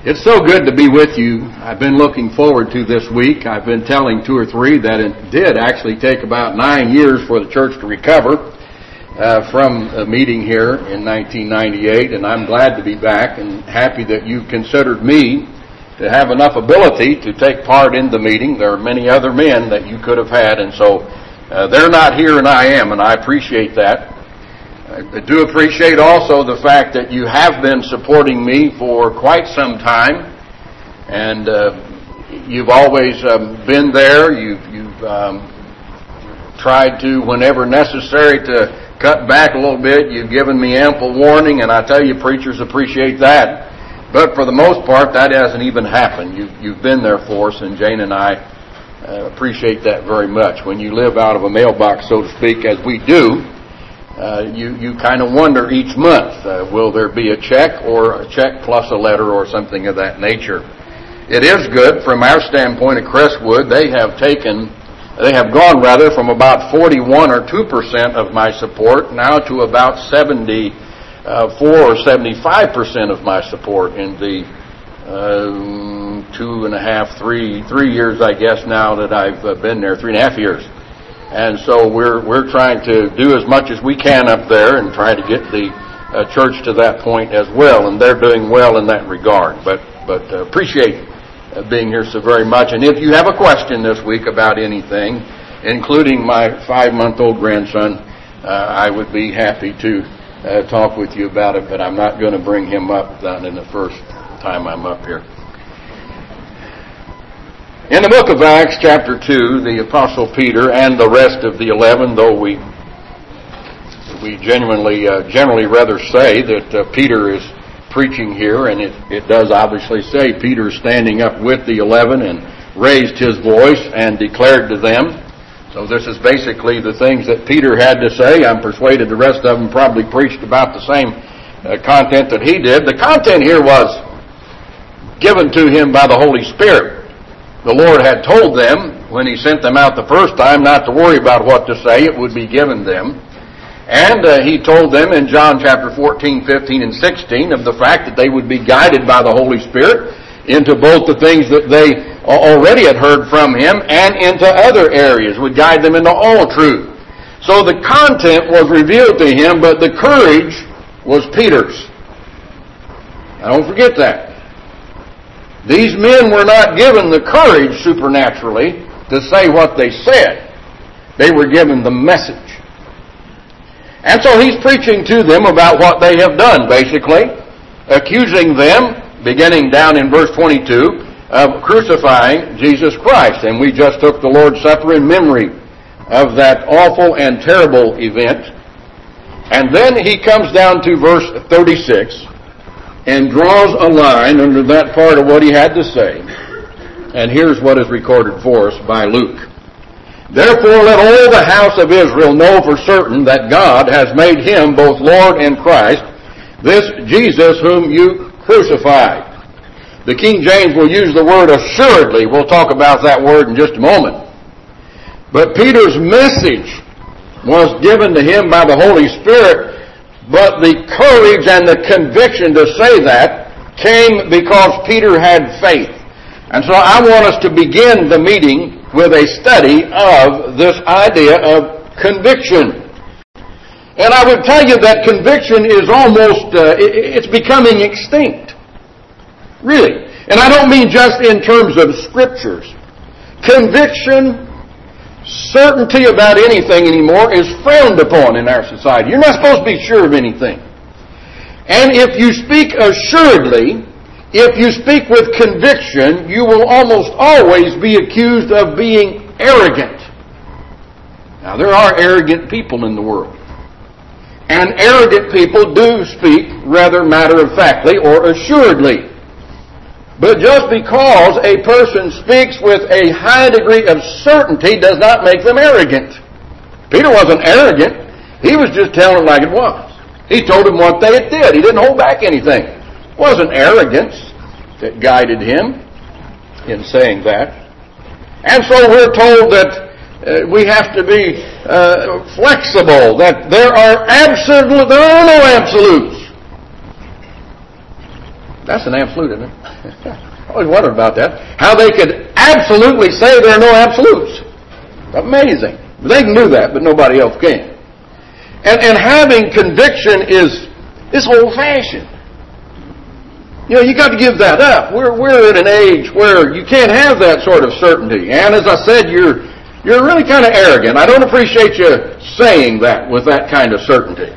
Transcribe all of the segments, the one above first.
It's so good to be with you. I've been looking forward to this week. I've been telling two or three that it did actually take about 9 years for the church to recover from a meeting here in 1998, and I'm glad to be back and happy that you considered me to have enough ability to take part in the meeting. There are many other men that you could have had, and so they're not here and I am, and I appreciate that. I do appreciate also the fact that you have been supporting me for quite some time, and you've always been there. You've tried to, whenever necessary, to cut back a little bit. You've given me ample warning, and I tell you, preachers appreciate that. But for the most part, that hasn't even happened. You've been there for us, and Jane and I appreciate that very much. When you live out of a mailbox, so to speak, as we do, you kind of wonder each month, will there be a check or a check plus a letter or something of that nature? It is good from our standpoint at Crestwood. They have gone from about 41 or 2% of my support now to about 74 or 75% of my support in the 3 years, I guess, now that I've been there, 3.5 years. And so we're trying to do as much as we can up there and try to get the church to that point as well, and they're doing well in that regard. But appreciate being here so very much. And if you have a question this week about anything, including my 5-month-old grandson, I would be happy to talk with you about it, but I'm not going to bring him up not in the first time I'm up here. In the book of Acts, chapter 2, the Apostle Peter and the rest of the 11, though we generally rather say that Peter is preaching here, and it does obviously say Peter standing up with the 11 and raised his voice and declared to them. So this is basically the things that Peter had to say. I'm persuaded the rest of them probably preached about the same content that he did. The content here was given to him by the Holy Spirit. The Lord had told them when He sent them out the first time not to worry about what to say. It would be given them. And He told them in John chapter 14, 15, and 16 of the fact that they would be guided by the Holy Spirit into both the things that they already had heard from Him and into other areas, would guide them into all truth. So the content was revealed to him, but the courage was Peter's. Now don't forget that. These men were not given the courage supernaturally to say what they said. They were given the message. And so he's preaching to them about what they have done, basically, accusing them, beginning down in verse 22, of crucifying Jesus Christ. And we just took the Lord's Supper in memory of that awful and terrible event. And then he comes down to verse 36 and draws a line under that part of what he had to say. And here's what is recorded for us by Luke. Therefore let all the house of Israel know for certain that God has made Him both Lord and Christ, this Jesus whom you crucified. The King James will use the word assuredly. We'll talk about that word in just a moment. But Peter's message was given to him by the Holy Spirit, but the courage and the conviction to say that came because Peter had faith. And so I want us to begin the meeting with a study of this idea of conviction. And I would tell you that conviction is almost, it's becoming extinct. Really. And I don't mean just in terms of scriptures. Conviction, certainty about anything anymore is frowned upon in our society. You're not supposed to be sure of anything. And if you speak assuredly, if you speak with conviction, you will almost always be accused of being arrogant. Now, there are arrogant people in the world. And arrogant people do speak rather matter-of-factly or assuredly. But just because a person speaks with a high degree of certainty does not make them arrogant. Peter wasn't arrogant. He was just telling it like it was. He told them what they did. He didn't hold back anything. It wasn't arrogance that guided him in saying that. And so we're told that we have to be flexible, that there are no absolutes. That's an absolute, isn't it? I always wondered about that. How they could absolutely say there are no absolutes. Amazing. They can do that, but nobody else can. And having conviction is old-fashioned. You know, you got to give that up. We're at an age where you can't have that sort of certainty. And as I said, you're really kind of arrogant. I don't appreciate you saying that with that kind of certainty.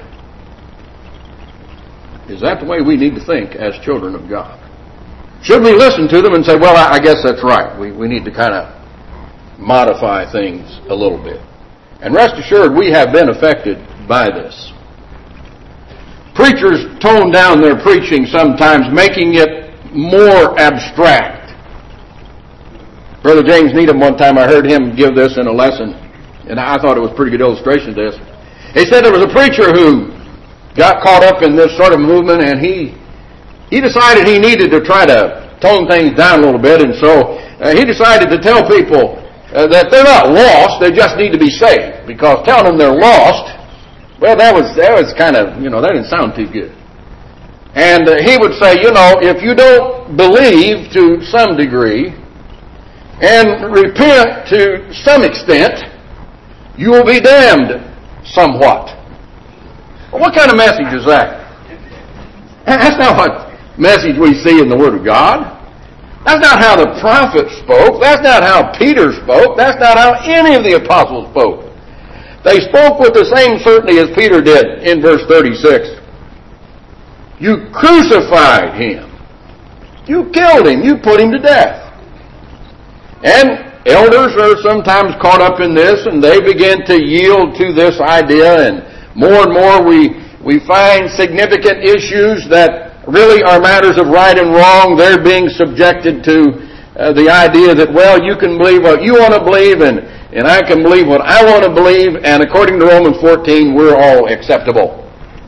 Is that the way we need to think as children of God? Should we listen to them and say, well, I guess that's right. We need to kind of modify things a little bit. And rest assured, we have been affected by this. Preachers tone down their preaching sometimes, making it more abstract. Brother James Needham, one time I heard him give this in a lesson, and I thought it was a pretty good illustration of this. He said there was a preacher who got caught up in this sort of movement, and he decided he needed to try to tone things down a little bit, and so he decided to tell people that they're not lost, they just need to be saved. Because telling them they're lost, well, that was kind of, that didn't sound too good. And he would say, if you don't believe to some degree and repent to some extent, you will be damned somewhat. Well, what kind of message is that? That's not what message we see in the Word of God. That's not how the prophets spoke. That's not how Peter spoke. That's not how any of the apostles spoke. They spoke with the same certainty as Peter did in verse 36. You crucified him. You killed him. You put him to death. And elders are sometimes caught up in this, and they begin to yield to this idea, and more we find significant issues that really are matters of right and wrong. They're being subjected to the idea that, well, you can believe what you want to believe, and I can believe what I want to believe, and according to Romans 14, we're all acceptable.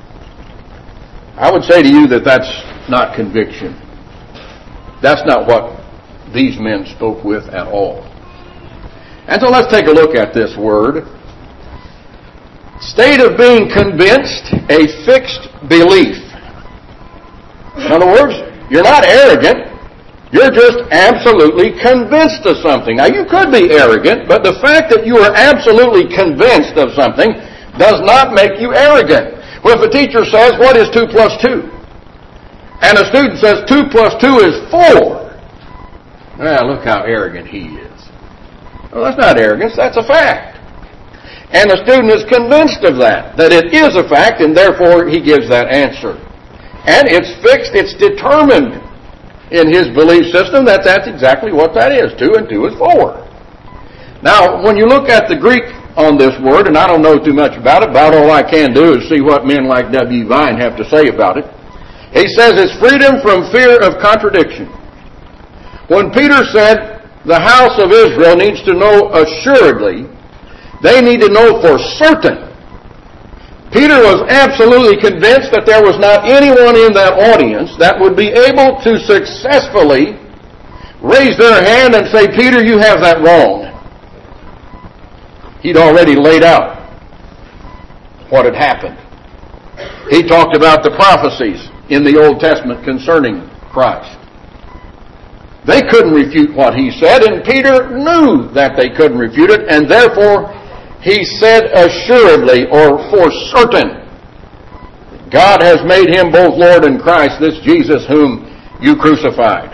I would say to you that that's not conviction. That's not what these men spoke with at all. And so let's take a look at this word. State of being convinced, a fixed belief. In other words, you're not arrogant. You're just absolutely convinced of something. Now, you could be arrogant, but the fact that you are absolutely convinced of something does not make you arrogant. Well, if a teacher says, what is 2 plus 2? And a student says, 2 plus 2 is 4. Well, look how arrogant he is. Well, that's not arrogance, that's a fact. And the student is convinced of that it is a fact, and therefore he gives that answer. And it's fixed, it's determined in his belief system that that's exactly what that is. 2 and 2 is 4. Now, when you look at the Greek on this word, and I don't know too much about it, about all I can do is see what men like W. Vine have to say about it. He says it's freedom from fear of contradiction. When Peter said the house of Israel needs to know assuredly, they need to know for certain. Peter was absolutely convinced that there was not anyone in that audience that would be able to successfully raise their hand and say, Peter, you have that wrong. He'd already laid out what had happened. He talked about the prophecies in the Old Testament concerning Christ. They couldn't refute what he said, and Peter knew that they couldn't refute it, and therefore he said assuredly, or for certain, God has made him both Lord and Christ, this Jesus whom you crucified.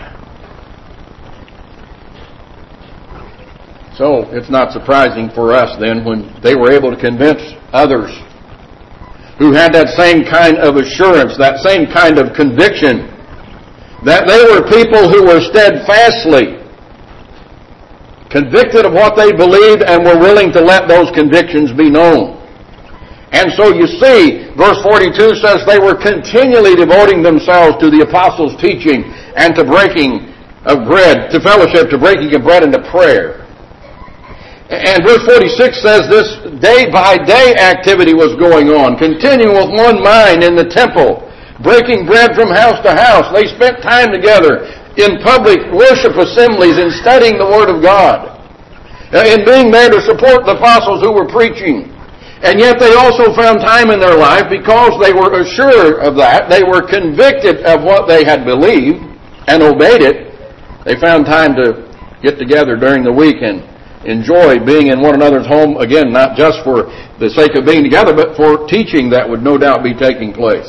So it's not surprising for us then when they were able to convince others who had that same kind of assurance, that same kind of conviction, that they were people who were steadfastly convicted of what they believed and were willing to let those convictions be known. And so you see, verse 42 says they were continually devoting themselves to the apostles' teaching and to breaking of bread, to fellowship, to breaking of bread, and to prayer. And verse 46 says this day-by-day activity was going on, continuing with one mind in the temple, breaking bread from house to house. They spent time together in public worship assemblies and studying the Word of God, in being there to support the apostles who were preaching. And yet they also found time in their life, because they were assured of that, they were convicted of what they had believed and obeyed it. They found time to get together during the week and enjoy being in one another's home, again, not just for the sake of being together, but for teaching that would no doubt be taking place.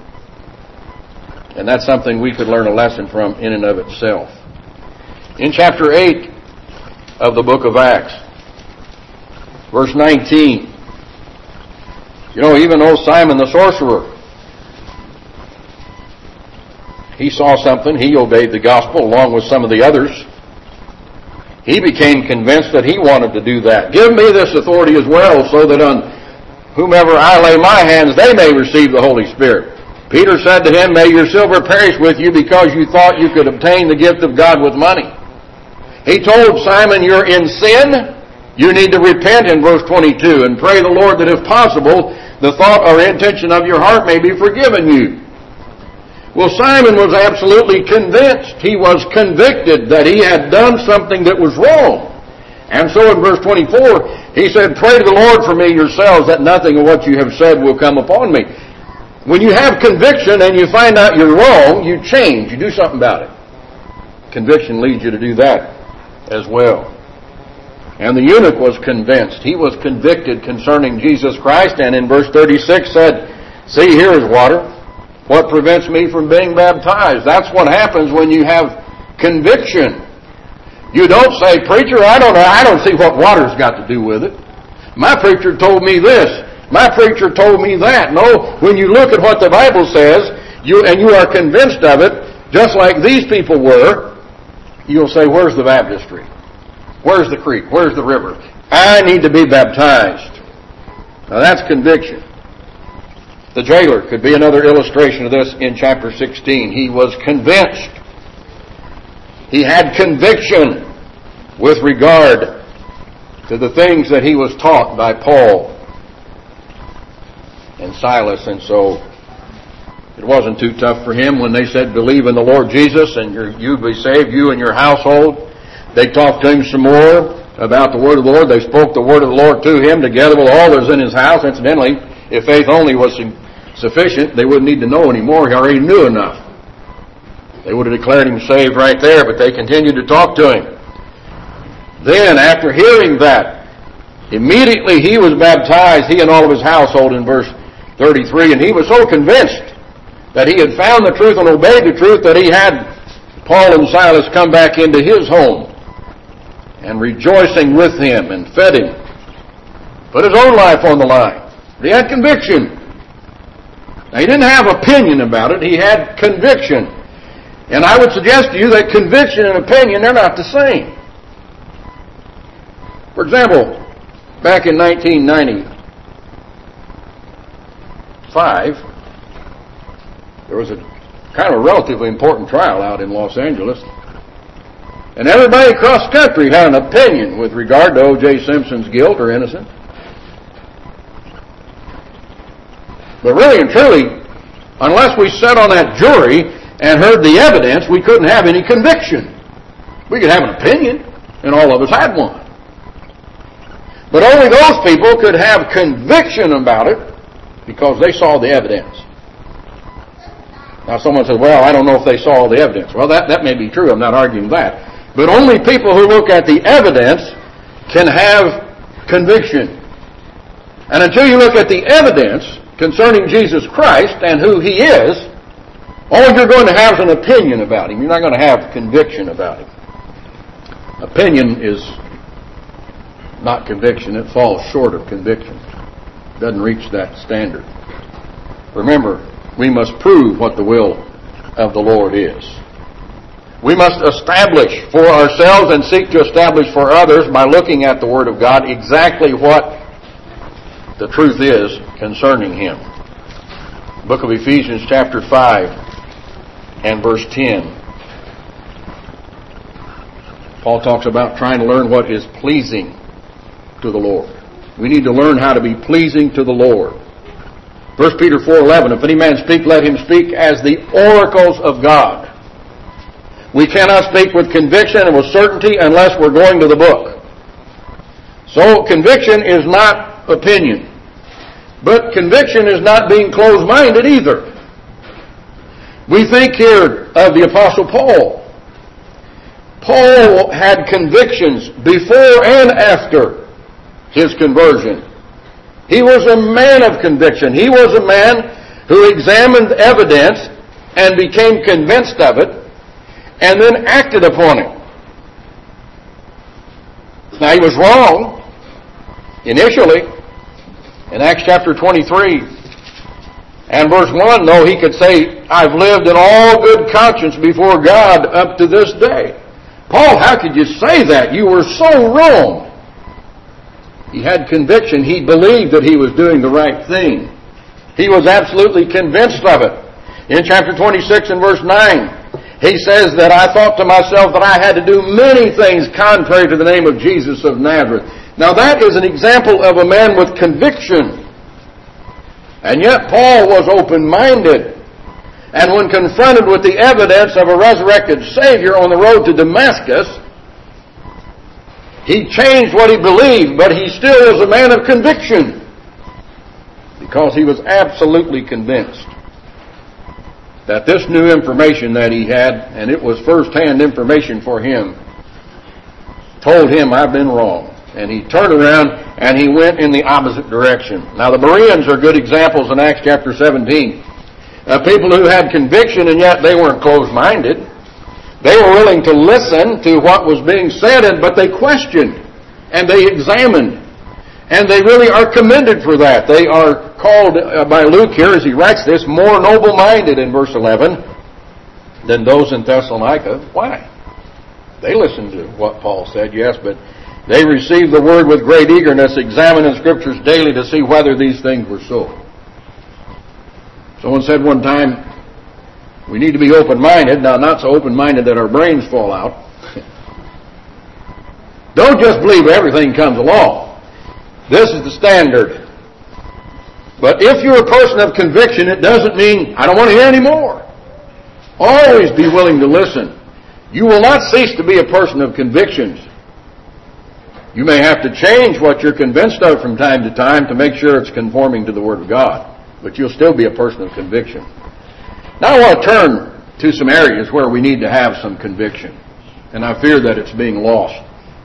And that's something we could learn a lesson from in and of itself. In chapter 8 of the book of Acts, verse 19, even old Simon the sorcerer, he saw something. He obeyed the gospel along with some of the others. He became convinced that he wanted to do that. Give me this authority as well, so that on whomever I lay my hands, they may receive the Holy Spirit. Peter said to him, may your silver perish with you, because you thought you could obtain the gift of God with money. He told Simon, you're in sin. You need to repent in verse 22 and pray the Lord that if possible, the thought or intention of your heart may be forgiven you. Well, Simon was absolutely convinced. He was convicted that he had done something that was wrong. And so in verse 24, he said, pray to the Lord for me yourselves, that nothing of what you have said will come upon me. When you have conviction and you find out you're wrong, you change. You do something about it. Conviction leads you to do that as well. And the eunuch was convinced. He was convicted concerning Jesus Christ, and in verse 36 said, see, here is water. What prevents me from being baptized? That's what happens when you have conviction. You don't say, preacher, I don't see what water's got to do with it. My preacher told me this. My preacher told me that. No, when you look at what the Bible says, you are convinced of it, just like these people were, you'll say, where's the baptistry? Where's the creek? Where's the river? I need to be baptized. Now that's conviction. The jailer could be another illustration of this in chapter 16. He was convinced. He had conviction with regard to the things that he was taught by Paul and Silas, and so it wasn't too tough for him when they said, believe in the Lord Jesus and you'll be saved, you and your household. They talked to him some more about the word of the Lord. They spoke the word of the Lord to him together with all that was in his house. Incidentally, if faith only was sufficient, they wouldn't need to know anymore. He already knew enough. They would have declared him saved right there, but they continued to talk to him. Then, after hearing that, immediately he was baptized, he and all of his household, in verse 33, and he was so convinced that he had found the truth and obeyed the truth that he had Paul and Silas come back into his home and rejoicing with him and fed him. Put his own life on the line. He had conviction. Now, he didn't have opinion about it. He had conviction. And I would suggest to you that conviction and opinion, they're not the same. For example, back in 1995, there was a kind of a relatively important trial out in Los Angeles. And everybody across the country had an opinion with regard to O.J. Simpson's guilt or innocence. But really and truly, unless we sat on that jury and heard the evidence, we couldn't have any conviction. We could have an opinion, and all of us had one. But only those people could have conviction about it because they saw the evidence. Now someone says, well, I don't know if they saw all the evidence. Well, that may be true. I'm not arguing that. But only people who look at the evidence can have conviction. And until you look at the evidence concerning Jesus Christ and who He is, all you're going to have is an opinion about Him. You're not going to have conviction about Him. Opinion is not conviction. It falls short of conviction. It doesn't reach that standard. Remember, we must prove what the will of the Lord is. We must establish for ourselves and seek to establish for others by looking at the Word of God exactly what the truth is concerning Him. Book of Ephesians chapter 5 and verse 10. Paul talks about trying to learn what is pleasing to the Lord. We need to learn how to be pleasing to the Lord. 1 Peter 4:11, if any man speak, let him speak as the oracles of God. We cannot speak with conviction and with certainty unless we're going to the book. So conviction is not opinion. But conviction is not being closed-minded either. We think here of the Apostle Paul. Paul had convictions before and after his conversion. He was a man of conviction. He was a man who examined evidence and became convinced of it and then acted upon it. Now, he was wrong initially. In Acts chapter 23 and verse 1, though, he could say, I've lived in all good conscience before God up to this day. Paul, how could you say that? You were so wrong. He had conviction. He believed that he was doing the right thing. He was absolutely convinced of it. In chapter 26 and verse 9, he says that I thought to myself that I had to do many things contrary to the name of Jesus of Nazareth. Now that is an example of a man with conviction. And yet Paul was open-minded. And when confronted with the evidence of a resurrected Savior on the road to Damascus, he changed what he believed, but he still was a man of conviction. Because he was absolutely convinced that this new information that he had, and it was first-hand information for him, told him, I've been wrong. And he turned around and he went in the opposite direction. Now the Bereans are good examples in Acts chapter 17. People who had conviction and yet they weren't closed-minded. They were willing to listen to what was being said, but they questioned and they examined. And they really are commended for that. They are called by Luke here, as he writes this, more noble-minded in verse 11 than those in Thessalonica. Why? They listened to what Paul said, yes, but they received the word with great eagerness, examining scriptures daily to see whether these things were so. Someone said one time, we need to be open-minded. Now, not so open-minded that our brains fall out. Don't just believe everything comes along. This is the standard. But if you're a person of conviction, it doesn't mean, I don't want to hear any more. Always be willing to listen. You will not cease to be a person of convictions. You may have to change what you're convinced of from time to time to make sure it's conforming to the Word of God. But you'll still be a person of conviction. Now I want to turn to some areas where we need to have some conviction. And I fear that it's being lost.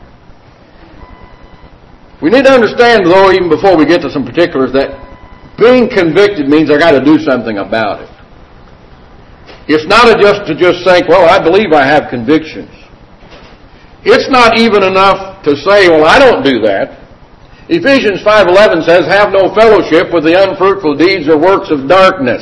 We need to understand, though, even before we get to some particulars, that being convicted means I got to do something about it. It's not just to think, well, I believe I have convictions. It's not even enough to say, well, I don't do that. Ephesians 5:11 says, have no fellowship with the unfruitful deeds or works of darkness.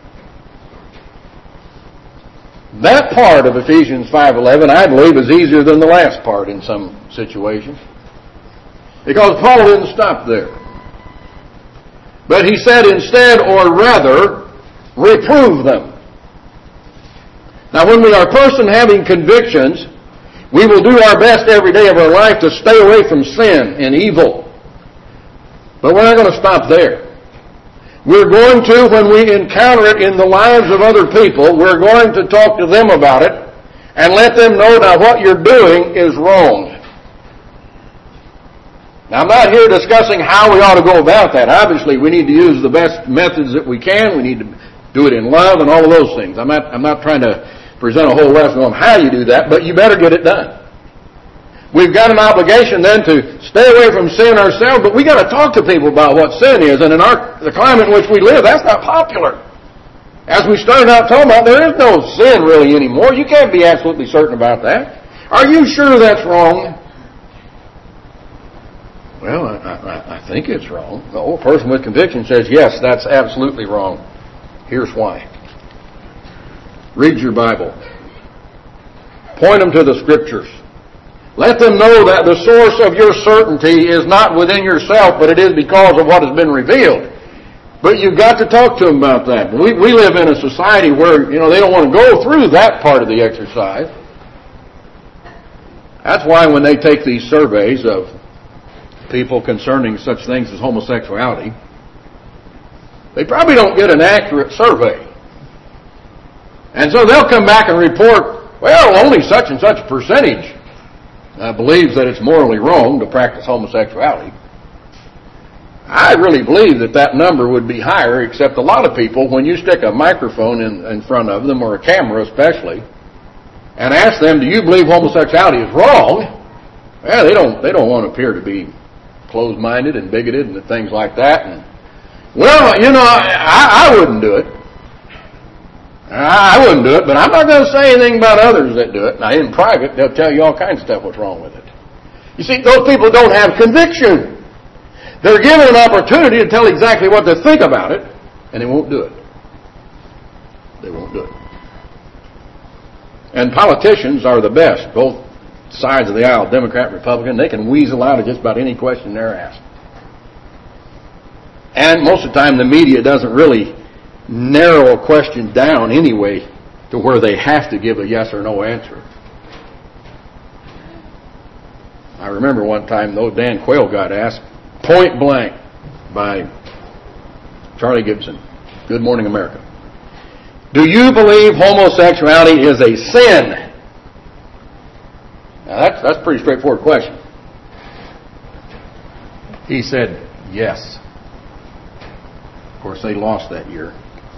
That part of Ephesians 5:11, I believe, is easier than the last part in some situations. Because Paul didn't stop there. But he said instead, or rather, reprove them. Now when we are a person having convictions, we will do our best every day of our life to stay away from sin and evil. But we're not going to stop there. We're going to, when we encounter it in the lives of other people, we're going to talk to them about it and let them know that what you're doing is wrong. Now, I'm not here discussing how we ought to go about that. Obviously, we need to use the best methods that we can. We need to do it in love and all of those things. I'm not trying to present a whole lesson on how you do that, but you better get it done. We've got an obligation then to stay away from sin ourselves, but we got to talk to people about what sin is. And in the climate in which we live, that's not popular. As we started out talking about, there is no sin really anymore. You can't be absolutely certain about that. Are you sure that's wrong? Well, I think it's wrong. No, a person with conviction says, yes, that's absolutely wrong. Here's why. Read your Bible. Point them to the Scriptures. Let them know that the source of your certainty is not within yourself, but it is because of what has been revealed. But you've got to talk to them about that. We live in a society where, they don't want to go through that part of the exercise. That's why when they take these surveys of people concerning such things as homosexuality, they probably don't get an accurate survey. And so they'll come back and report, well, only such and such a percentage believes that it's morally wrong to practice homosexuality. I really believe that number would be higher, except a lot of people, when you stick a microphone in front of them, or a camera especially, and ask them, do you believe homosexuality is wrong? Well, they don't want to appear to be closed-minded and bigoted and things like that. And, well, I wouldn't do it. I wouldn't do it, but I'm not going to say anything about others that do it. Now, in private, they'll tell you all kinds of stuff what's wrong with it. You see, those people don't have conviction. They're given an opportunity to tell exactly what they think about it, and they won't do it. They won't do it. And politicians are the best, both sides of the aisle, Democrat, Republican. They can weasel out of just about any question they're asked. And most of the time, the media doesn't really narrow a question down anyway to where they have to give a yes or no answer. I remember one time, though, Dan Quayle got asked point blank by Charlie Gibson, Good Morning America, do you believe homosexuality is a sin? Now that's a pretty straightforward question. He said yes. Of course, they lost that year.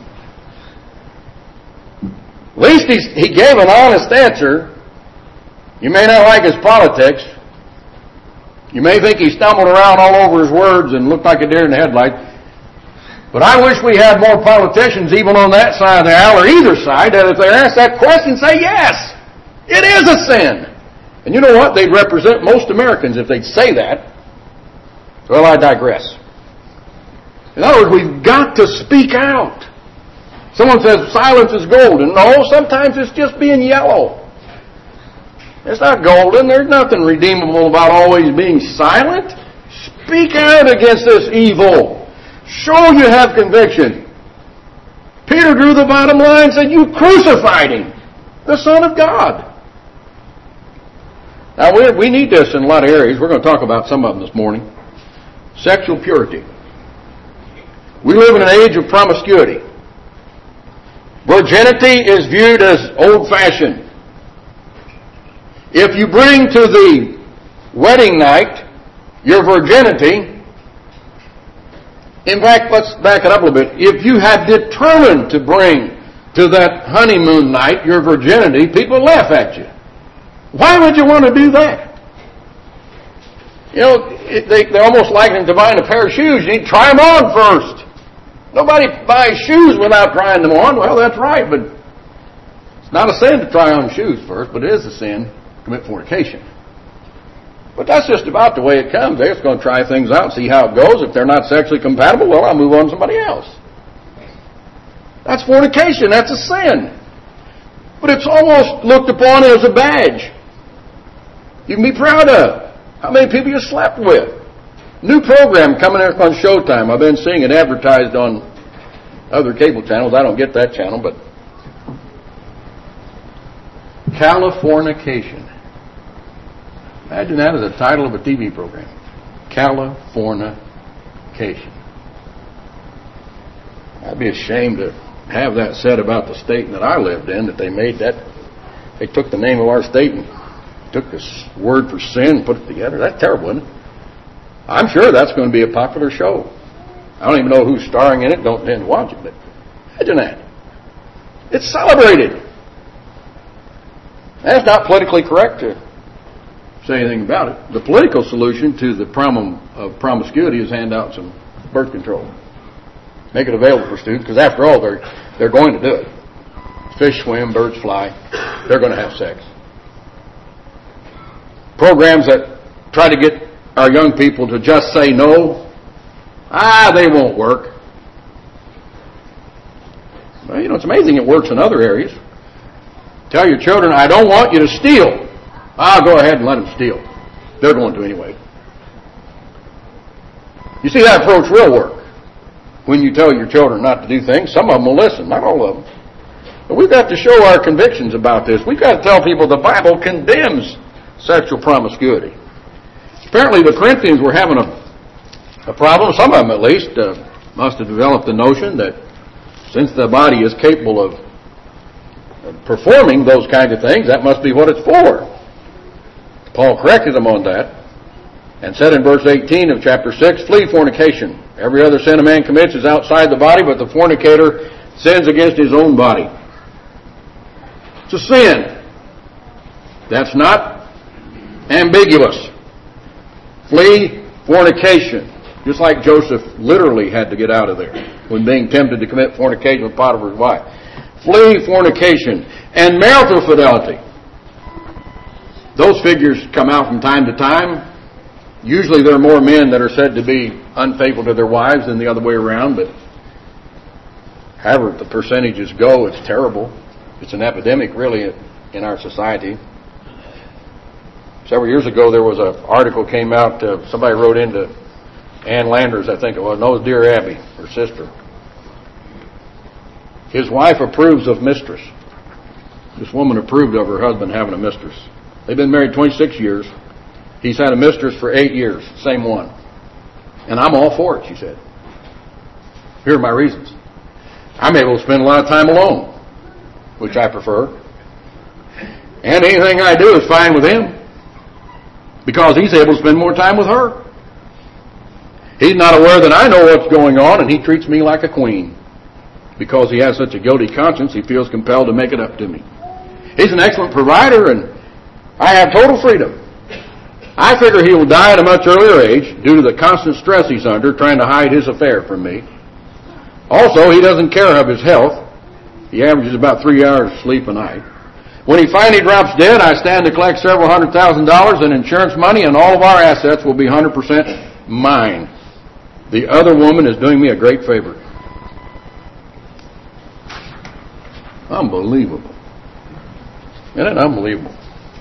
At least he gave an honest answer. You may not like his politics. You may think he stumbled around all over his words and looked like a deer in the headlights. But I wish we had more politicians, even on that side of the aisle or either side, that if they're asked that question, say yes, it is a sin. And you know what? They'd represent most Americans if they'd say that. Well, I digress. In other words, we've got to speak out. Someone says silence is golden. No, sometimes it's just being yellow. It's not golden. There's nothing redeemable about always being silent. Speak out against this evil. Show you have conviction. Peter drew the bottom line and said, you crucified him, the Son of God. Now, we need this in a lot of areas. We're going to talk about some of them this morning. Sexual purity. We live in an age of promiscuity. Virginity is viewed as old-fashioned. If you bring to the wedding night your virginity, in fact, let's back it up a little bit. If you had determined to bring to that honeymoon night your virginity, people laugh at you. Why would you want to do that? You know, they're almost likened to buying a pair of shoes. You need to try them on first. Nobody buys shoes without trying them on. Well, that's right, but it's not a sin to try on shoes first, but it is a sin to commit fornication. But that's just about the way it comes. They're just going to try things out, see how it goes. If they're not sexually compatible, well, I'll move on to somebody else. That's fornication. That's a sin. But it's almost looked upon as a badge you can be proud of. How many people you slept with. New program coming up on Showtime. I've been seeing it advertised on other cable channels. I don't get that channel, but Californication. Imagine that as the title of a TV program. Californication. I'd be ashamed to have that said about the state that I lived in, that they made that. They took the name of our state and took this word for sin and put it together. That's terrible, isn't it? I'm sure that's going to be a popular show. I don't even know who's starring in it. Don't intend to watch it, but imagine that. It's celebrated. That's not politically correct to say anything about it. The political solution to the problem of promiscuity is hand out some birth control. Make it available for students, because after all, they're going to do it. Fish swim, birds fly. They're going to have sex. Programs that try to get our young people to just say no, they won't work. Well, you know, it's amazing it works in other areas. Tell your children, I don't want you to steal. Go ahead and let them steal. They're going to anyway. You see, that approach will work. When you tell your children not to do things, some of them will listen, not all of them. But we've got to show our convictions about this. We've got to tell people the Bible condemns sexual promiscuity. Apparently the Corinthians were having a problem, some of them at least, must have developed the notion that since the body is capable of performing those kinds of things, that must be what it's for. Paul corrected them on that. And said in verse 18 of chapter 6, flee fornication. Every other sin a man commits is outside the body, but the fornicator sins against his own body. It's a sin. That's not ambiguous. Flee fornication. Just like Joseph literally had to get out of there when being tempted to commit fornication with Potiphar's wife. Flee fornication and marital fidelity. Those figures come out from time to time. Usually there are more men that are said to be unfaithful to their wives than the other way around, but however the percentages go, it's terrible. It's an epidemic really in our society. Several years ago there was an article came out, somebody wrote into Ann Landers, I think it was, no, it was Dear Abby, her sister. His wife approves of mistress. This woman approved of her husband having a mistress. They've been married 26 years. He's had a mistress for 8 years, same one. And I'm all for it, she said. Here are my reasons. I'm able to spend a lot of time alone, which I prefer. And anything I do is fine with him, because he's able to spend more time with her. He's not aware that I know what's going on, and he treats me like a queen. Because he has such a guilty conscience, he feels compelled to make it up to me. He's an excellent provider, and I have total freedom. I figure he will die at a much earlier age due to the constant stress he's under trying to hide his affair from me. Also, he doesn't care of his health. He averages about 3 hours of sleep a night. When he finally drops dead, I stand to collect several $100,000 in insurance money, and all of our assets will be 100% mine. The other woman is doing me a great favor. Unbelievable. Isn't it unbelievable?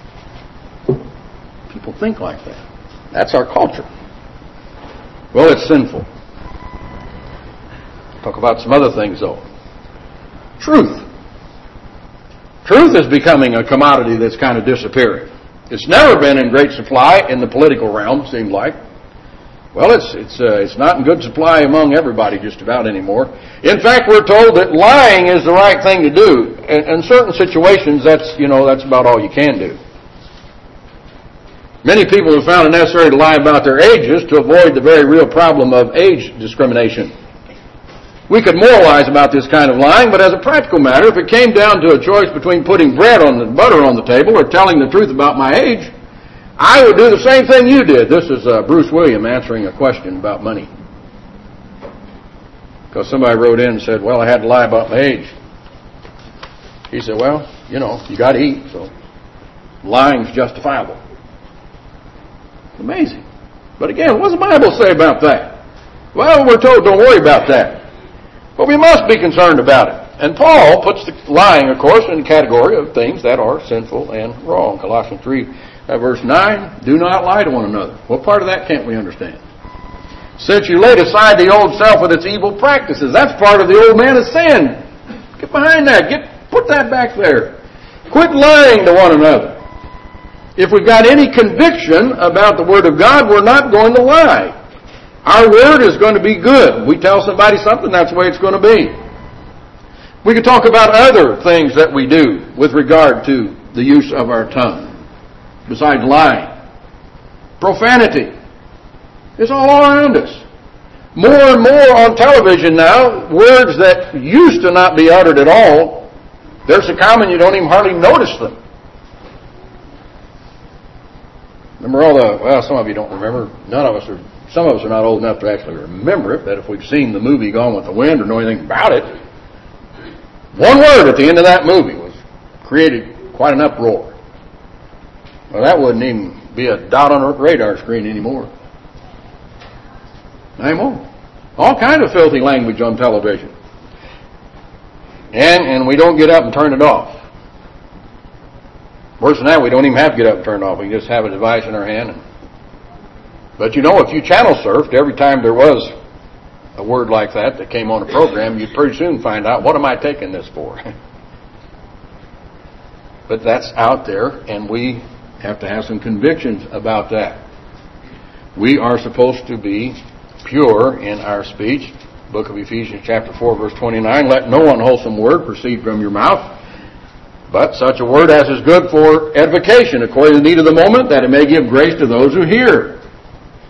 People think like that. That's our culture. Well, it's sinful. Talk about some other things, though. Truth. Truth is becoming a commodity that's kind of disappearing. It's never been in great supply in the political realm, seems like. Well, it's not in good supply among everybody just about anymore. In fact, we're told that lying is the right thing to do. In certain situations, that's about all you can do. Many people have found it necessary to lie about their ages to avoid the very real problem of age discrimination. We could moralize about this kind of lying, but as a practical matter, if it came down to a choice between putting butter on the table or telling the truth about my age, I would do the same thing you did. This is Bruce William answering a question about money. Because somebody wrote in and said, well, I had to lie about my age. He said, well, you got to eat, so lying's justifiable. Amazing. But again, what does the Bible say about that? Well, we're told don't worry about that. But we must be concerned about it. And Paul puts the lying, of course, in the category of things that are sinful and wrong. Colossians 3, verse 9, do not lie to one another. What part of that can't we understand? Since you laid aside the old self with its evil practices, that's part of the old man of sin. Get behind that. Put that back there. Quit lying to one another. If we've got any conviction about the Word of God, we're not going to lie. Our word is going to be good. We tell somebody something, that's the way it's going to be. We could talk about other things that we do with regard to the use of our tongue, besides lying. Profanity is all around us. More and more on television now, words that used to not be uttered at all, they're so common you don't even hardly notice them. Remember some of you don't remember. Some of us are not old enough to actually remember it, but if we've seen the movie Gone with the Wind or know anything about it, one word at the end of that movie created quite an uproar. Well, that wouldn't even be a dot on a radar screen anymore. All kind of filthy language on television. And we don't get up and turn it off. Worse than that, we don't even have to get up and turn it off. We can just have a device in our hand. But if you channel surfed, every time there was a word like that came on a program, you'd pretty soon find out, what am I taking this for? But that's out there, and we have to have some convictions about that. We are supposed to be pure in our speech. Book of Ephesians chapter 4, verse 29, let no unwholesome word proceed from your mouth, but such a word as is good for edification, according to the need of the moment, that it may give grace to those who hear.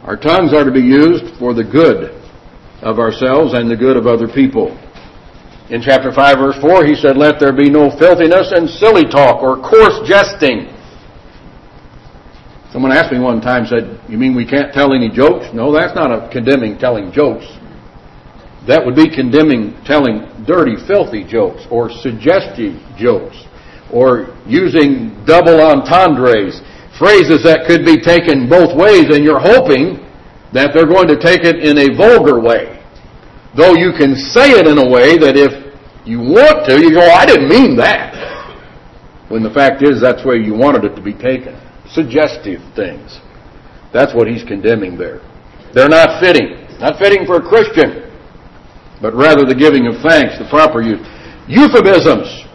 Our tongues are to be used for the good of ourselves and the good of other people. In chapter 5, verse 4, he said, "Let there be no filthiness and silly talk or coarse jesting." Someone asked me one time, said, "You mean we can't tell any jokes?" No, that's not a condemning telling jokes. That would be condemning telling dirty, filthy jokes or suggestive jokes or using double entendres, phrases that could be taken both ways, and you're hoping that they're going to take it in a vulgar way. Though you can say it in a way that if you want to, you go, "I didn't mean that." When the fact is, that's the way you wanted it to be taken. Suggestive things. That's what he's condemning there. They're not fitting. Not fitting for a Christian, but rather the giving of thanks, the proper use. Euphemisms.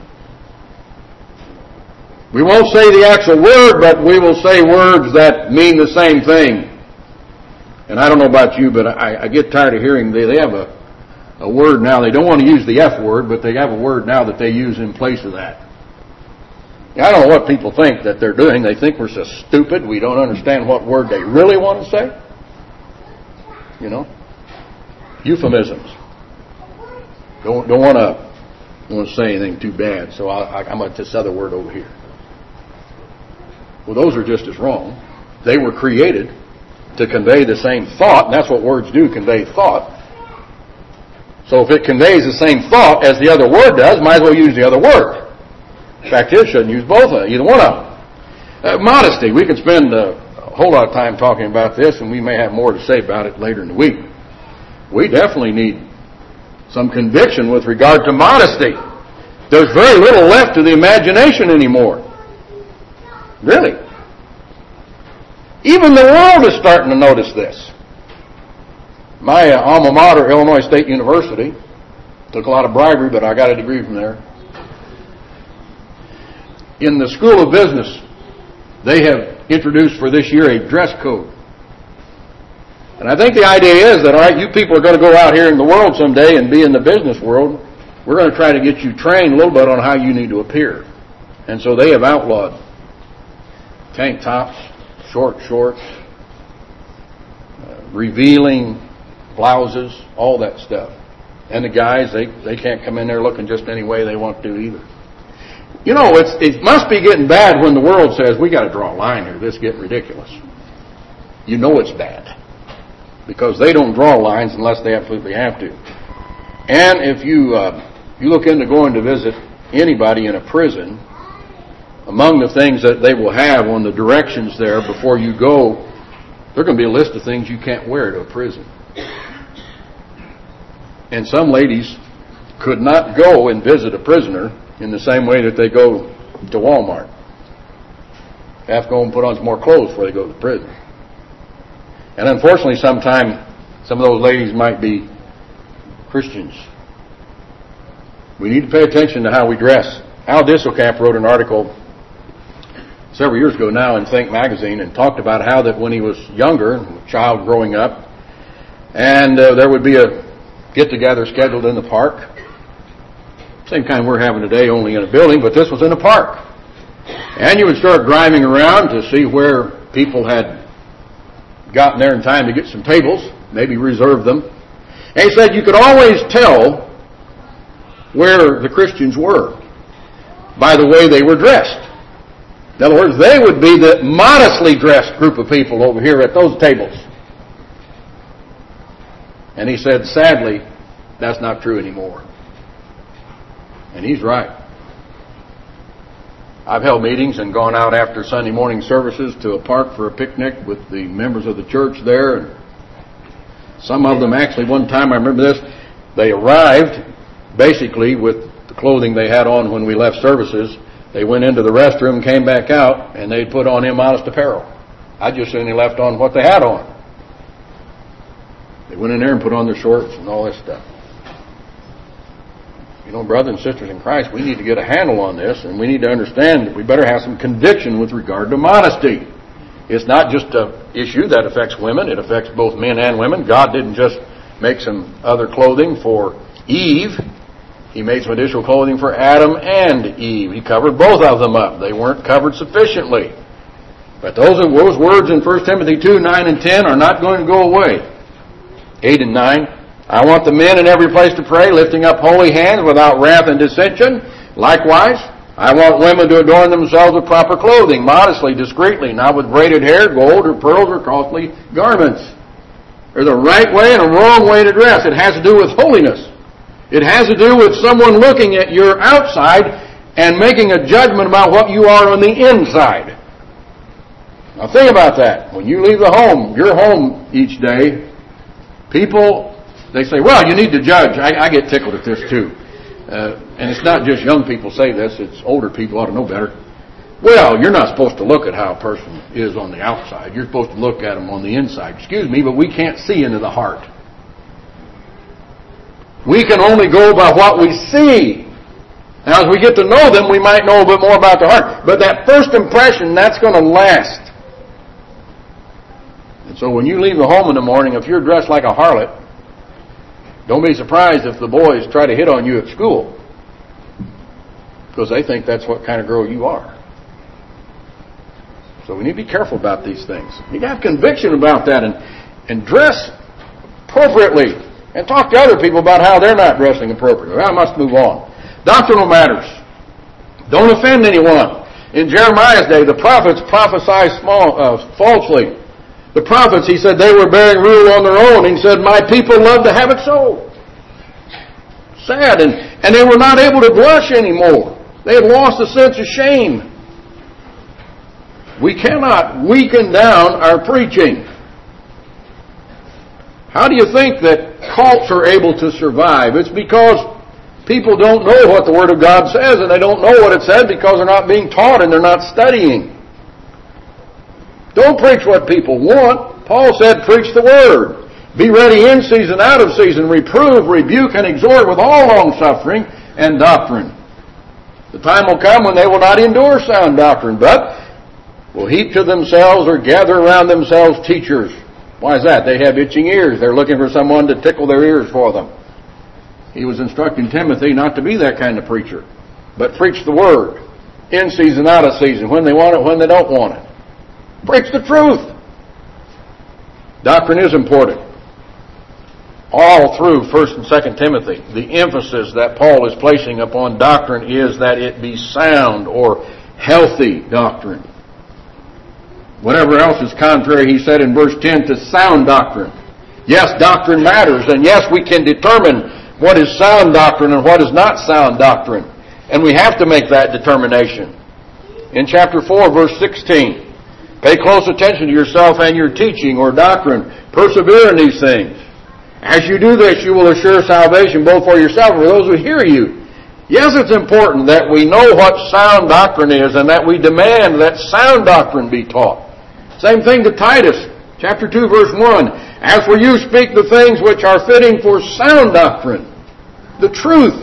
We won't say the actual word, but we will say words that mean the same thing. And I don't know about you, but I get tired of hearing they have a word now. They don't want to use the F word, but they have a word now that they use in place of that. I don't know what people think that they're doing. They think we're so stupid we don't understand what word they really want to say. You know? Euphemisms. Don't want to say anything too bad, so I'm going to this other word over here. Well, those are just as wrong. They were created to convey the same thought, and that's what words do, convey thought. So if it conveys the same thought as the other word does, might as well use the other word. In fact, it shouldn't use either one of them. Modesty. We can spend a whole lot of time talking about this, and we may have more to say about it later in the week. We definitely need some conviction with regard to modesty. There's very little left to the imagination anymore. Really. Even the world is starting to notice this. My alma mater, Illinois State University, took a lot of bribery, but I got a degree from there. In the School of Business, they have introduced for this year a dress code. And I think the idea is that, all right, you people are going to go out here in the world someday and be in the business world. We're going to try to get you trained a little bit on how you need to appear. And so they have outlawed tank tops, short shorts, revealing blouses, all that stuff. And the guys, they can't come in there looking just any way they want to either. You know, it must be getting bad when the world says, "We got to draw a line here. This is getting ridiculous." You know it's bad. Because they don't draw lines unless they absolutely have to. And if you look into going to visit anybody in a prison, among the things that they will have on the directions there before you go, there's going to be a list of things you can't wear to a prison. And some ladies could not go and visit a prisoner in the same way that they go to Walmart. They have to go and put on some more clothes before they go to the prison. And unfortunately, sometimes some of those ladies might be Christians. We need to pay attention to how we dress. Al Disselkamp wrote an article several years ago now in Think magazine and talked about how that when he was younger, a child growing up, and there would be a get-together scheduled in the park. Same kind we're having today, only in a building, but this was in a park. And you would start driving around to see where people had gotten there in time to get some tables, maybe reserve them. And he said you could always tell where the Christians were by the way they were dressed. In other words, they would be the modestly dressed group of people over here at those tables. And he said, sadly, that's not true anymore. And he's right. I've held meetings and gone out after Sunday morning services to a park for a picnic with the members of the church there. And some of them actually, one time, I remember this, they arrived basically with the clothing they had on when we left services. They went into the restroom, came back out, and they put on immodest apparel. I just only left on what they had on. They went in there and put on their shorts and all this stuff. You know, brothers and sisters in Christ, we need to get a handle on this, and we need to understand that we better have some conviction with regard to modesty. It's not just an issue that affects women. It affects both men and women. God didn't just make some other clothing for Eve. He made some additional clothing for Adam and Eve. He covered both of them up. They weren't covered sufficiently. But those words in 1 Timothy 2, 9 and 10 are not going to go away. 8 and 9. I want the men in every place to pray, lifting up holy hands without wrath and dissension. Likewise, I want women to adorn themselves with proper clothing, modestly, discreetly, not with braided hair, gold, or pearls, or costly garments. There's a right way and a wrong way to dress. It has to do with holiness. It has to do with someone looking at your outside and making a judgment about what you are on the inside. Now think about that. When you leave the home, your home each day, people, they say, well, you need to judge. I get tickled at this too. And it's not just young people say this, it's older people ought to know better. Well, you're not supposed to look at how a person is on the outside. You're supposed to look at them on the inside. Excuse me, but we can't see into the heart. We can only go by what we see. Now, as we get to know them, we might know a bit more about their heart. But that first impression, that's going to last. And so when you leave the home in the morning, if you're dressed like a harlot, don't be surprised if the boys try to hit on you at school. Because they think that's what kind of girl you are. So we need to be careful about these things. You need to have conviction about that and dress appropriately. And talk to other people about how they're not dressing appropriately. I must move on. Doctrinal matters. Don't offend anyone. In Jeremiah's day, the prophets prophesied falsely. The prophets, he said, they were bearing rule on their own. He said, my people love to have it so. Sad. And they were not able to blush anymore. They had lost a sense of shame. We cannot weaken down our preaching. How do you think that cults are able to survive? It's because people don't know what the Word of God says, and they don't know what it says because they're not being taught and they're not studying. Don't preach what people want. Paul said, preach the Word. Be ready in season, out of season. Reprove, rebuke, and exhort with all long-suffering and doctrine. The time will come when they will not endure sound doctrine, but will heap to themselves or gather around themselves teachers. Why is that? They have itching ears. They're looking for someone to tickle their ears for them. He was instructing Timothy not to be that kind of preacher, but preach the Word. In season, out of season. When they want it, when they don't want it. Preach the truth. Doctrine is important. All through 1 and 2 Timothy, the emphasis that Paul is placing upon doctrine is that it be sound or healthy doctrine. Whatever else is contrary, he said in verse 10, to sound doctrine. Yes, doctrine matters, and yes, we can determine what is sound doctrine and what is not sound doctrine. And we have to make that determination. In chapter 4, verse 16, pay close attention to yourself and your teaching or doctrine. Persevere in these things. As you do this, you will assure salvation both for yourself and for those who hear you. Yes, it's important that we know what sound doctrine is and that we demand that sound doctrine be taught. Same thing to Titus, chapter 2, verse 1. As for you, speak the things which are fitting for sound doctrine. The truth.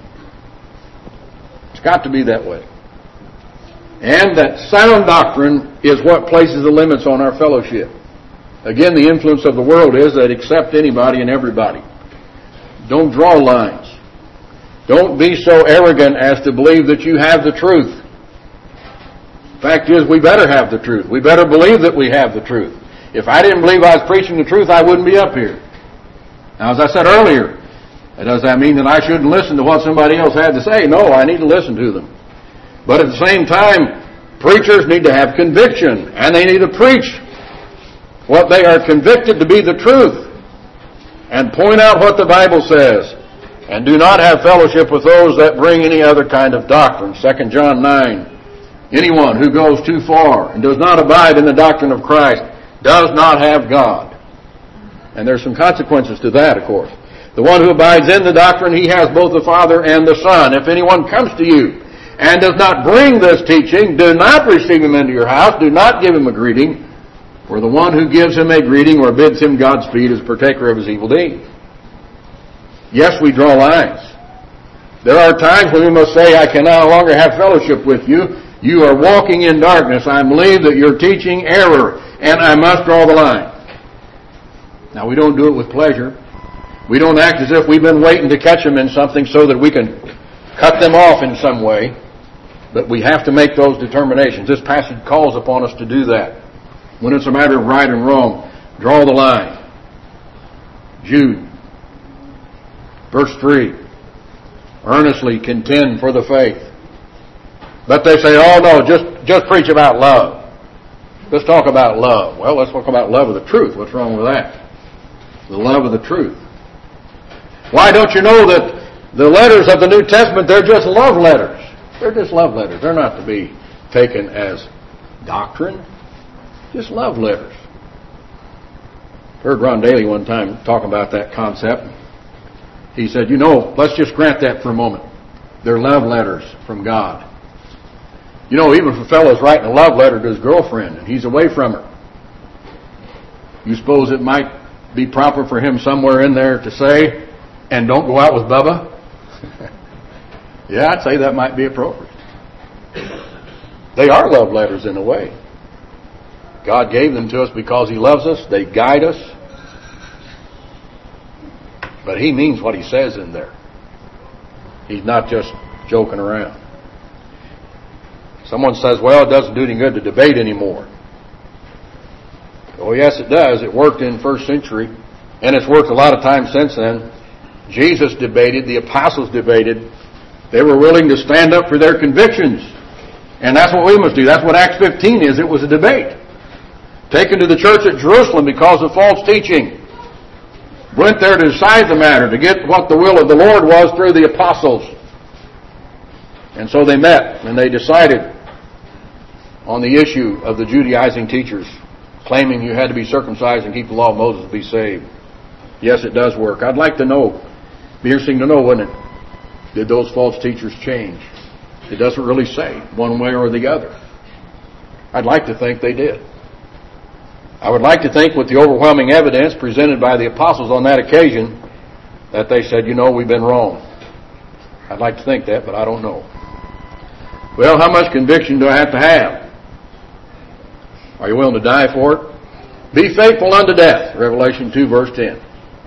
It's got to be that way. And that sound doctrine is what places the limits on our fellowship. Again, the influence of the world is that accept anybody and everybody. Don't draw lines. Don't be so arrogant as to believe that you have the truth. Fact is, we better have the truth. We better believe that we have the truth. If I didn't believe I was preaching the truth, I wouldn't be up here. Now, as I said earlier, does that mean that I shouldn't listen to what somebody else had to say? No, I need to listen to them. But at the same time, preachers need to have conviction, and they need to preach what they are convicted to be the truth, and point out what the Bible says, and do not have fellowship with those that bring any other kind of doctrine. 2 John 9. Anyone who goes too far and does not abide in the doctrine of Christ does not have God. And there's some consequences to that, of course. The one who abides in the doctrine, he has both the Father and the Son. If anyone comes to you and does not bring this teaching, do not receive him into your house, do not give him a greeting, for the one who gives him a greeting or bids him Godspeed is a partaker of his evil deed. Yes, we draw lines. There are times when we must say, I can no longer have fellowship with you. You are walking in darkness. I believe that you're teaching error, and I must draw the line. Now, we don't do it with pleasure. We don't act as if we've been waiting to catch them in something so that we can cut them off in some way. But we have to make those determinations. This passage calls upon us to do that. When it's a matter of right and wrong, draw the line. Jude, verse 3, earnestly contend for the faith. But they say, oh no, just preach about love. Let's talk about love. Well, let's talk about love of the truth. What's wrong with that? The love of the truth. Why don't you know that the letters of the New Testament, they're just love letters. They're just love letters. They're not to be taken as doctrine. Just love letters. Heard Ron Daly one time talking about that concept. He said, let's just grant that for a moment. They're love letters from God. Even if a fellow's writing a love letter to his girlfriend and he's away from her, you suppose it might be proper for him somewhere in there to say, and don't go out with Bubba? Yeah, I'd say that might be appropriate. They are love letters in a way. God gave them to us because He loves us. They guide us. But He means what He says in there. He's not just joking around. Someone says, well, it doesn't do any good to debate anymore. Oh, yes, it does. It worked in first century, and it's worked a lot of times since then. Jesus debated. The apostles debated. They were willing to stand up for their convictions. And that's what we must do. That's what Acts 15 is. It was a debate. Taken to the church at Jerusalem because of false teaching. Went there to decide the matter, to get what the will of the Lord was through the apostles. And so they met and they decided on the issue of the Judaizing teachers, claiming you had to be circumcised and keep the law of Moses to be saved. Yes, it does work. I'd like to know, be interesting to know, wouldn't it? Did those false teachers change? It doesn't really say one way or the other. I'd like to think they did. I would like to think with the overwhelming evidence presented by the apostles on that occasion that they said, we've been wrong. I'd like to think that, but I don't know. Well, how much conviction do I have to have? Are you willing to die for it? Be faithful unto death, Revelation 2, verse 10.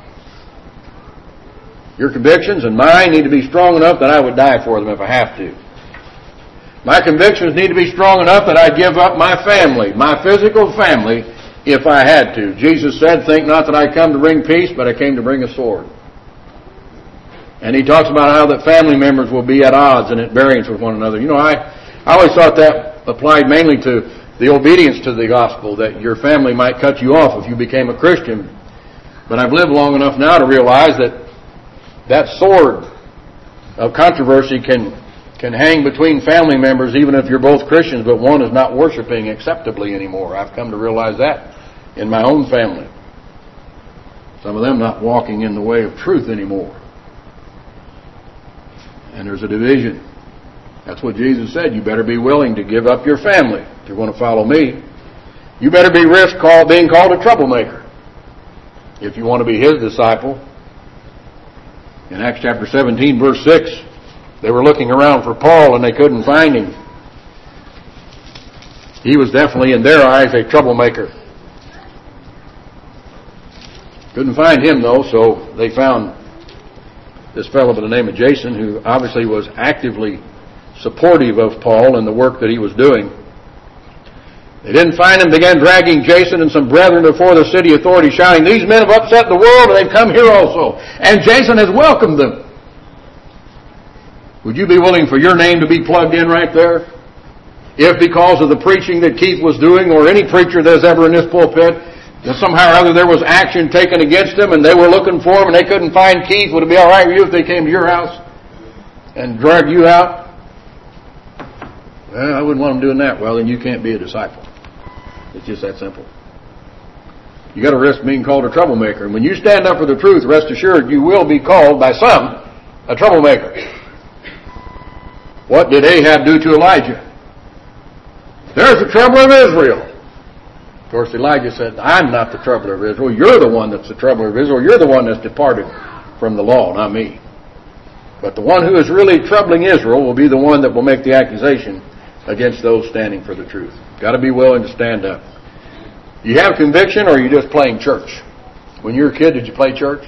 Your convictions and mine need to be strong enough that I would die for them if I have to. My convictions need to be strong enough that I'd give up my family, my physical family, if I had to. Jesus said, think not that I come to bring peace, but I came to bring a sword. And He talks about how that family members will be at odds and at variance with one another. I always thought that applied mainly to the obedience to the gospel, that your family might cut you off if you became a Christian. But I've lived long enough now to realize that sword of controversy can hang between family members even if you're both Christians, but one is not worshiping acceptably anymore. I've come to realize that in my own family. Some of them not walking in the way of truth anymore. And there's a division. That's what Jesus said. You better be willing to give up your family if you're going to follow me. You better be risk being called a troublemaker if you want to be His disciple. In Acts chapter 17, verse 6, they were looking around for Paul and they couldn't find him. He was definitely, in their eyes, a troublemaker. Couldn't find him, though, so they found this fellow by the name of Jason, who obviously was actively supportive of Paul and the work that he was doing. They didn't find him, began dragging Jason and some brethren before the city authorities, shouting, these men have upset the world and they've come here also. And Jason has welcomed them. Would you be willing for your name to be plugged in right there? If because of the preaching that Keith was doing, or any preacher that's ever in this pulpit, that somehow or other there was action taken against them and they were looking for him and they couldn't find Keith, would it be all right with you if they came to your house and dragged you out? Well, I wouldn't want them doing that. Well, then you can't be a disciple. It's just that simple. You got to risk being called a troublemaker. And when you stand up for the truth, rest assured you will be called by some a troublemaker. What did Ahab do to Elijah? There's the trouble of Israel. Of course, Elijah said, I'm not the troubler of Israel. You're the one that's the troubler of Israel. You're the one that's departed from the law, not me. But the one who is really troubling Israel will be the one that will make the accusation against those standing for the truth. Got to be willing to stand up. You have conviction, or are you just playing church? When you were a kid, did you play church?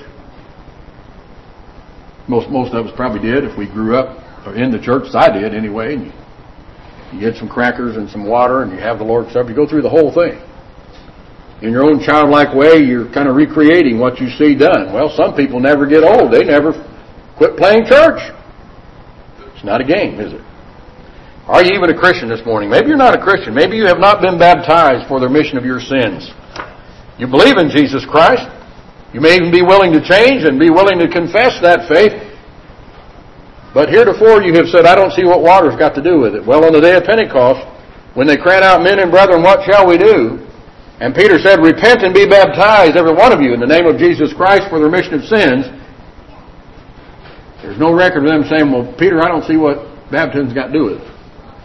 Most of us probably did if we grew up in the church, as I did anyway. And You get some crackers and some water and you have the Lord's Supper. You go through the whole thing. In your own childlike way, you're kind of recreating what you see done. Well, some people never get old. They never quit playing church. It's not a game, is it? Are you even a Christian this morning? Maybe you're not a Christian. Maybe you have not been baptized for the remission of your sins. You believe in Jesus Christ. You may even be willing to change and be willing to confess that faith. But heretofore you have said, I don't see what water's got to do with it. Well, on the day of Pentecost, when they cried out, men and brethren, what shall we do? And Peter said, repent and be baptized, every one of you, in the name of Jesus Christ for the remission of sins. There's no record of them saying, well, Peter, I don't see what baptism's got to do with it.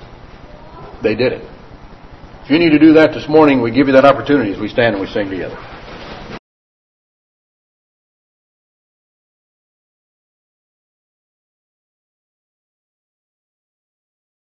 They did it. If you need to do that this morning, we give you that opportunity as we stand and we sing together.